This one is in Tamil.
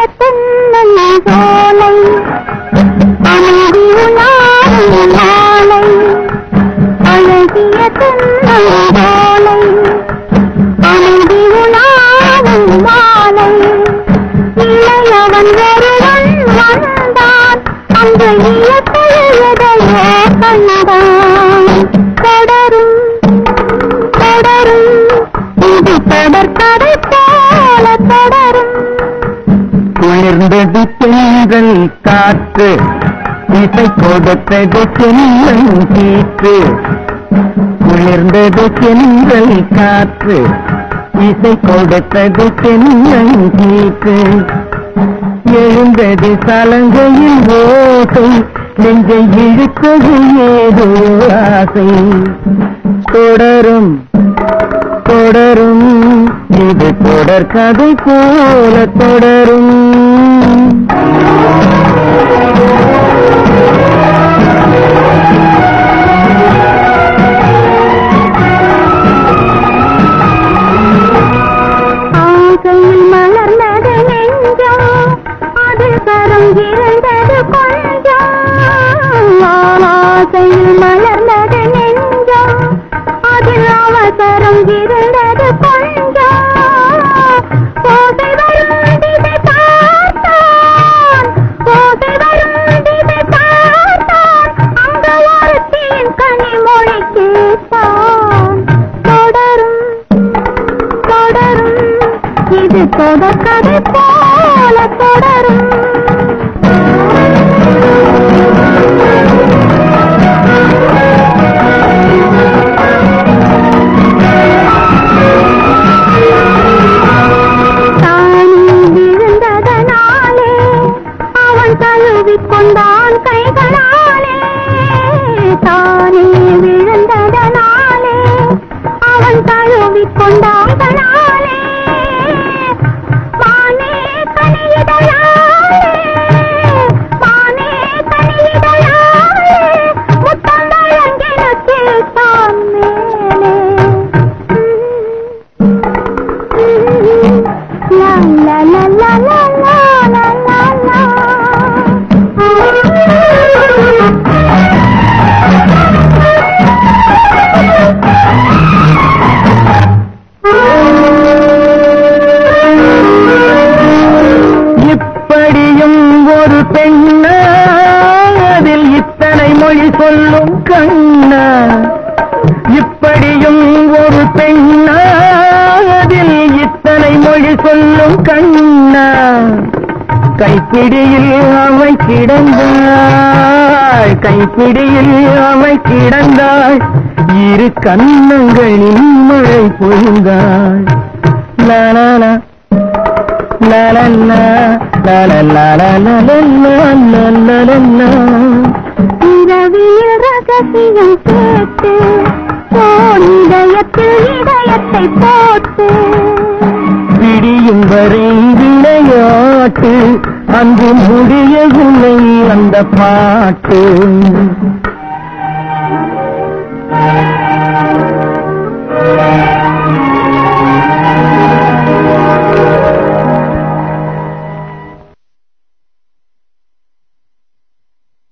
தென்னஞ்சோலை அமைதி உலாவும் மாலை அழகிய தென்னஞ்சோலை அமைதி உலாவும் மாலை இளையவன் ஒருவன் வந்தான் அந்த இயற்கையதையே கண்டான் தொடரும் தொடரும் இது தொடர்கதை போல தொடரும் குளிர்ந்தது பெண்கள் காற்று இசை கொடுத்தது செல்லங்கீற்று குளிர்ந்தது பெண்கள் காற்று இசை கொடுத்தது செல்லங்கீற்று எழுந்தது சலங்கையில் ஓசை நெஞ்சை இழுத்தது ஏதோ ஆசை தொடரும் தொடரும் இது தொடர்கதை போல தொடரும் ஆசையில் மலர்ந்தது நெஞ்சம் அதில் கரம் இருந்தது கொஞ்சம் ஆசையில் மலர்ந்தது நெஞ்சம் அதில் அவசரம் இருந்தது கொஞ்சம் ஓசை வரும் திசை பார்த்தான் ஓசை வரும் திசை பார்த்தான் அங்க ஒருத்தியின் கனிமொழி கேட்டான் தொடரும் தொடரும் இது தொடர்கதை போல தொடரும் கொண்டான் கைகளாலே தானே விழுந்ததனாலே அவன் தழுவிக் கொண்டான் களாலே மானே கனியிடையாலே மானே கனியிடையாலே முத்தம் வழங்கின கேட்டான் மேலே லா லா லா லா லா லா லா லா இப்படியும் ஒரு பெண்ணா அதில் இத்தனை மொழி சொல்லும் கண்ணா இப்படியும் ஒரு பெண்ணா அதில் இத்தனை மொழி சொல்லும் கண்ணா கைப்பிடியில் அவை கிடந்தாள் கைப்பிடியில் அவை கிடந்தாள் இரு கண்ணங்களில் மழை பொழிந்தாள் லாலா லாலா இரவில் ரகசியம் கேட்டு இதயத்தில் இதயத்தை போட்டு விடியும் வரை விளையாட்டு அன்று முடியவில்லை அந்த பாட்டு